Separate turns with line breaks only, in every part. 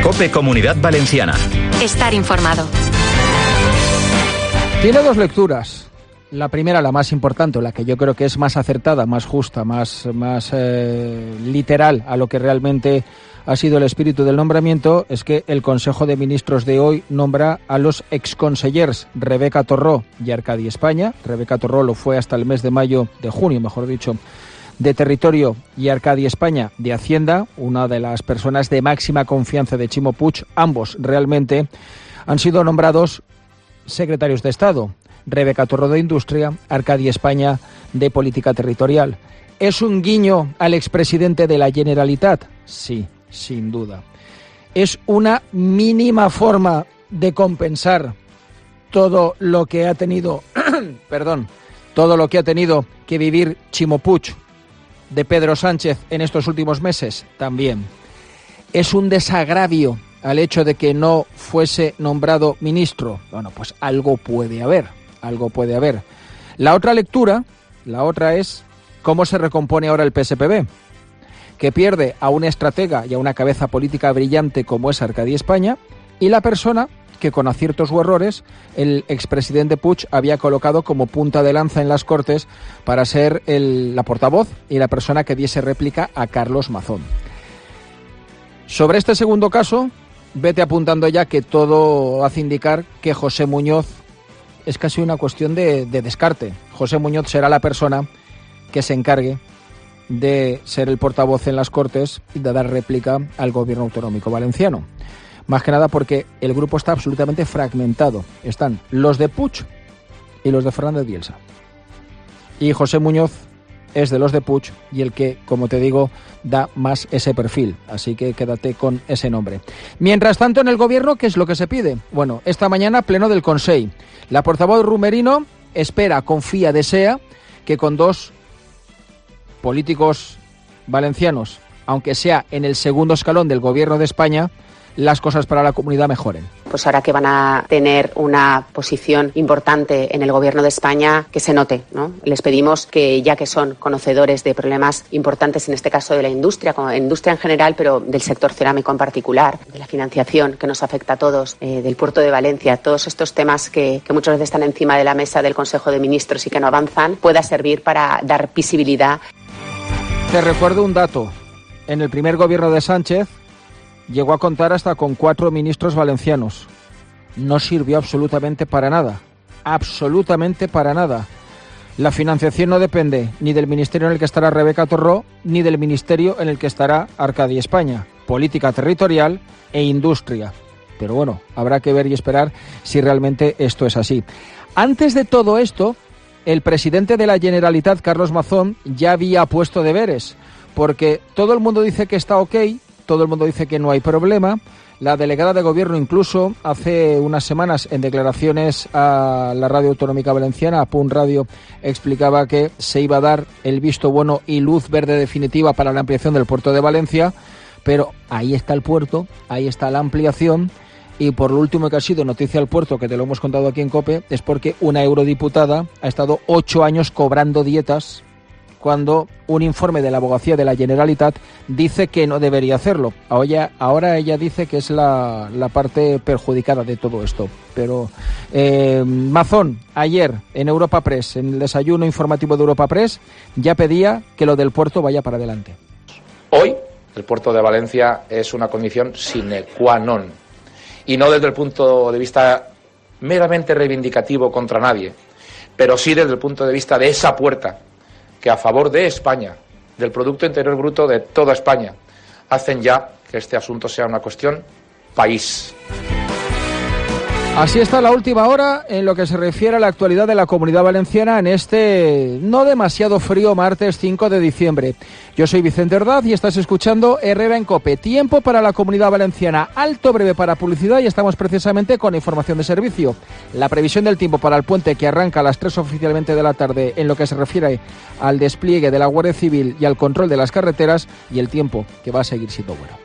COPE Comunidad Valenciana.
Estar informado.
Tiene dos lecturas. La primera, la más importante, la que yo creo que es más acertada, más justa, más literal a lo que realmente ha sido el espíritu del nombramiento, es que el Consejo de Ministros de hoy nombra a los exconsellers Rebeca Torró y Arcadi España. Rebeca Torró lo fue hasta el mes de junio, de Territorio, y Arcadi España de Hacienda, una de las personas de máxima confianza de Ximo Puig. Ambos realmente han sido nombrados secretarios de Estado. Rebeca Torró de Industria, Arcadi España de Política Territorial. ¿Es un guiño al expresidente de la Generalitat? Sí, sin duda. ¿Es una mínima forma de compensar todo lo que ha tenido, todo lo que ha tenido que vivir Ximo Puig de Pedro Sánchez en estos últimos meses? También. ¿Es un desagravio al hecho de que no fuese nombrado ministro? Bueno, pues algo puede haber. La otra lectura, es cómo se recompone ahora el PSPB, que pierde a un estratega y a una cabeza política brillante como es Arcadi España, y la persona que con aciertos o errores el expresidente Puig había colocado como punta de lanza en las Cortes para ser la portavoz y la persona que diese réplica a Carlos Mazón. Sobre este segundo caso, vete apuntando ya que todo hace indicar que José Muñoz es casi una cuestión de descarte. José Muñoz será la persona que se encargue de ser el portavoz en las Cortes y de dar réplica al gobierno autonómico valenciano. Más que nada porque el grupo está absolutamente fragmentado. Están los de Puig y los de Fernández Bielsa. Y José Muñoz es de los de Puig y el que, como te digo, da más ese perfil. Así que quédate con ese nombre. Mientras tanto, en el gobierno, ¿qué es lo que se pide? Bueno, esta mañana, pleno del Consell. La portavoz Rumerino espera, confía, desea que con dos políticos valencianos, aunque sea en el segundo escalón del gobierno de España, las cosas para la comunidad mejoren.
Pues ahora que van a tener una posición importante en el gobierno de España, que se note, ¿no? Les pedimos que, ya que son conocedores de problemas importantes, en este caso de la industria, como industria en general, pero del sector cerámico en particular, de la financiación que nos afecta a todos, del puerto de Valencia, todos estos temas que muchas veces están encima de la mesa del Consejo de Ministros y que no avanzan, pueda servir para dar visibilidad.
Te recuerdo un dato. En el primer gobierno de Sánchez llegó a contar hasta con 4 ministros valencianos. No sirvió absolutamente para nada. Absolutamente para nada. La financiación no depende ni del ministerio en el que estará Rebeca Torró, ni del ministerio en el que estará Arcadi España. Política territorial e industria. Pero bueno, habrá que ver y esperar si realmente esto es así. Antes de todo esto, el presidente de la Generalitat, Carlos Mazón, ya había puesto deberes, porque todo el mundo dice que está ok, todo el mundo dice que no hay problema. La delegada de gobierno incluso hace unas semanas en declaraciones a la radio autonómica valenciana, a PUN Radio, explicaba que se iba a dar el visto bueno y luz verde definitiva para la ampliación del puerto de Valencia, pero ahí está el puerto, ahí está la ampliación, y por lo último que ha sido noticia al puerto, que te lo hemos contado aquí en COPE, es porque una eurodiputada ha estado 8 años cobrando dietas cuando un informe de la abogacía de la Generalitat dice que no debería hacerlo. Ahora ella dice que es la parte perjudicada de todo esto. Pero Mazón, ayer en Europa Press, en el desayuno informativo de Europa Press, ya pedía que lo del puerto vaya para adelante.
Hoy el puerto de Valencia es una condición sine qua non. Y no desde el punto de vista meramente reivindicativo contra nadie, pero sí desde el punto de vista de esa puerta que a favor de España, del Producto Interior Bruto de toda España, hacen ya que este asunto sea una cuestión país.
Así está la última hora en lo que se refiere a la actualidad de la Comunidad Valenciana en este no demasiado frío martes 5 de diciembre. Yo soy Vicente Ordaz y estás escuchando Herrera en COPE. Tiempo para la Comunidad Valenciana, alto breve para publicidad y estamos precisamente con información de servicio. La previsión del tiempo para el puente que arranca a las 3 oficialmente de la tarde en lo que se refiere al despliegue de la Guardia Civil y al control de las carreteras, y el tiempo que va a seguir siendo bueno.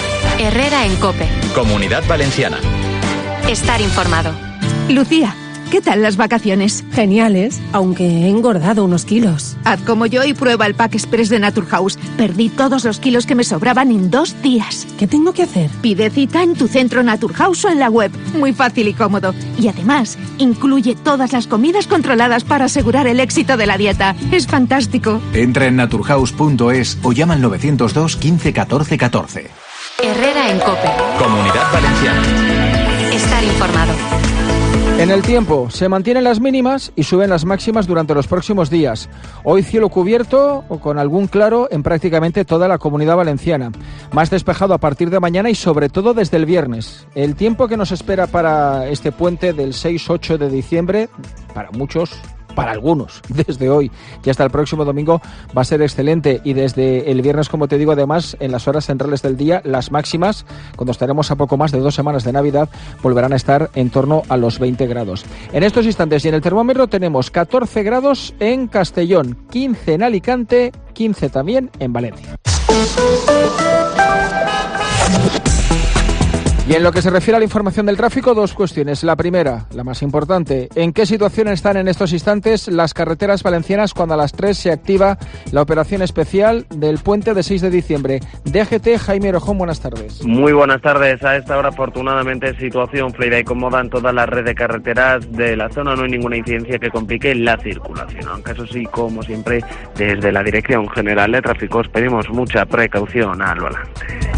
Herrera en COPE.
Comunidad Valenciana.
Estar informado.
Lucía,
¿qué tal las vacaciones?
Geniales, aunque he engordado unos kilos.
Haz como yo y prueba el Pack Express de Naturhaus. Perdí todos los kilos que me sobraban en 2 días.
¿Qué tengo que hacer?
Pide cita en tu centro Naturhaus o en la web. Muy fácil y cómodo. Y además, incluye todas las comidas controladas para asegurar el éxito de la dieta. Es fantástico.
Entra en naturhaus.es o llama al 902 15 14 14.
Herrera en COPE.
Comunidad Valenciana.
Estar informado.
En el tiempo, se mantienen las mínimas y suben las máximas durante los próximos días. Hoy cielo cubierto o con algún claro en prácticamente toda la Comunidad Valenciana. Más despejado a partir de mañana y sobre todo desde el viernes. El tiempo que nos espera para este puente del 6-8 de diciembre, para muchos, para algunos, desde hoy y hasta el próximo domingo va a ser excelente, y desde el viernes, como te digo, además, en las horas centrales del día, las máximas, cuando estaremos a poco más de 2 semanas de Navidad, volverán a estar en torno a los 20 grados. En estos instantes y en el termómetro tenemos 14 grados en Castellón, 15 en Alicante, 15 también en Valencia. Y en lo que se refiere a la información del tráfico, 2 cuestiones. La primera, la más importante, ¿en qué situación están en estos instantes las carreteras valencianas cuando a las 3 se activa la operación especial del puente de 6 de diciembre? DGT, Jaime Orejón, buenas tardes.
Muy buenas tardes. A esta hora, afortunadamente, situación fluida y cómoda en toda la red de carreteras de la zona. No hay ninguna incidencia que complique la circulación. Aunque eso sí, como siempre, desde la Dirección General de Tráfico os pedimos mucha precaución al volante.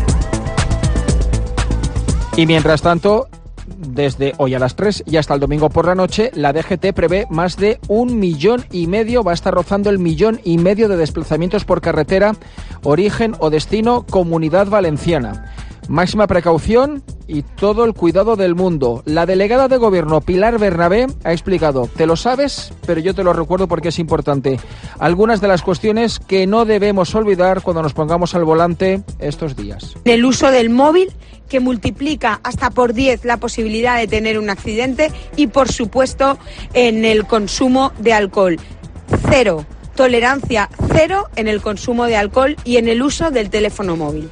Y mientras tanto, desde hoy a las 3 y hasta el domingo por la noche, la DGT prevé más de 1,5 millones, va a estar rozando el 1,5 millones de desplazamientos por carretera, origen o destino Comunidad Valenciana. Máxima precaución y todo el cuidado del mundo. La delegada de Gobierno, Pilar Bernabé, ha explicado, te lo sabes, pero yo te lo recuerdo porque es importante, algunas de las cuestiones que no debemos olvidar cuando nos pongamos al volante estos días.
El uso del móvil, que multiplica hasta por 10 la posibilidad de tener un accidente, y, por supuesto, en el consumo de alcohol. Cero, tolerancia cero en el consumo de alcohol y en el uso del teléfono móvil.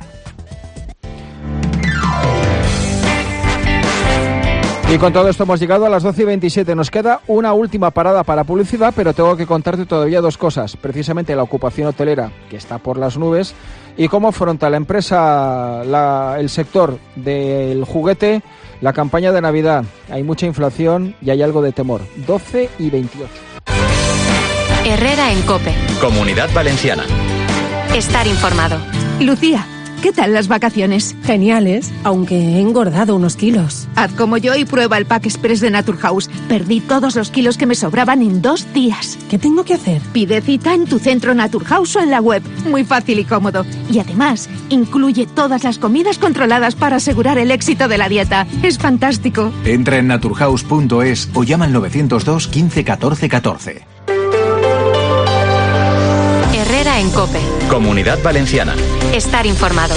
Y con todo esto hemos llegado a las 12:27. Nos queda una última parada para publicidad, pero tengo que contarte todavía 2 cosas. Precisamente la ocupación hotelera, que está por las nubes, y cómo afronta la empresa, el sector del juguete, la campaña de Navidad. Hay mucha inflación y hay algo de temor. 12:28.
Herrera en COPE.
Comunidad Valenciana.
Estar informado.
Lucía, ¿qué tal las vacaciones?
Geniales, aunque he engordado unos kilos.
Haz como yo y prueba el Pack Express de Naturhaus. Perdí todos los kilos que me sobraban en 2 días.
¿Qué tengo que hacer?
Pide cita en tu centro Naturhaus o en la web. Muy fácil y cómodo. Y además, incluye todas las comidas controladas para asegurar el éxito de la dieta. Es fantástico.
Entra en naturhaus.es o llama al 902 15 14 14.
Herrera en COPE.
Comunidad Valenciana.
Estar informado.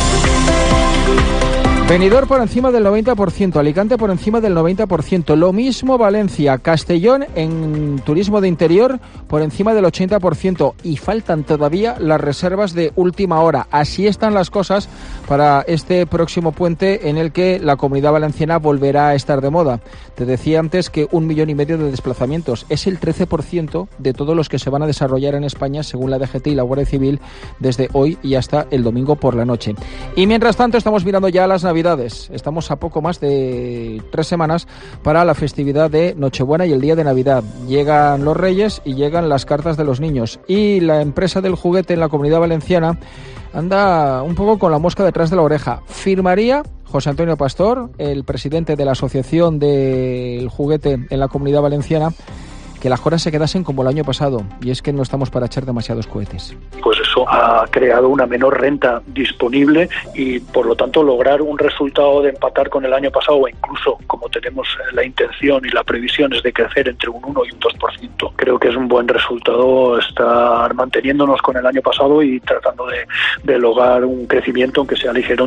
Benidorm por encima del 90%, Alicante por encima del 90%, lo mismo Valencia, Castellón en turismo de interior por encima del 80%, y faltan todavía las reservas de última hora. Así están las cosas para este próximo puente en el que la Comunidad Valenciana volverá a estar de moda. Te decía antes que 1,5 millones de desplazamientos es el 13% de todos los que se van a desarrollar en España, según la DGT y la Guardia Civil, desde hoy y hasta el domingo por la noche. Y mientras tanto estamos mirando ya las Navidades. Estamos a poco más de 3 semanas para la festividad de Nochebuena y el día de Navidad. Llegan los Reyes y llegan las cartas de los niños. Y la empresa del juguete en la Comunidad Valenciana anda un poco con la mosca detrás de la oreja. Firmaría José Antonio Pastor, el presidente de la Asociación del Juguete en la Comunidad Valenciana, que las cosas se quedasen como el año pasado, y es que no estamos para echar demasiados cohetes.
Pues eso ha creado una menor renta disponible y, por lo tanto, lograr un resultado de empatar con el año pasado, o incluso, como tenemos la intención y la previsión, es de crecer entre un 1 y un 2%. Creo que es un buen resultado estar manteniéndonos con el año pasado y tratando de lograr un crecimiento, aunque sea ligero.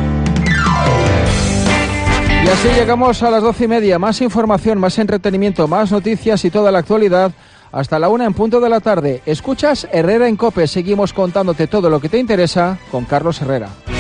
Y así llegamos a las 12:30. Más información, más entretenimiento, más noticias y toda la actualidad hasta la 1 en punto de la tarde. Escuchas Herrera en COPE. Seguimos contándote todo lo que te interesa con Carlos Herrera.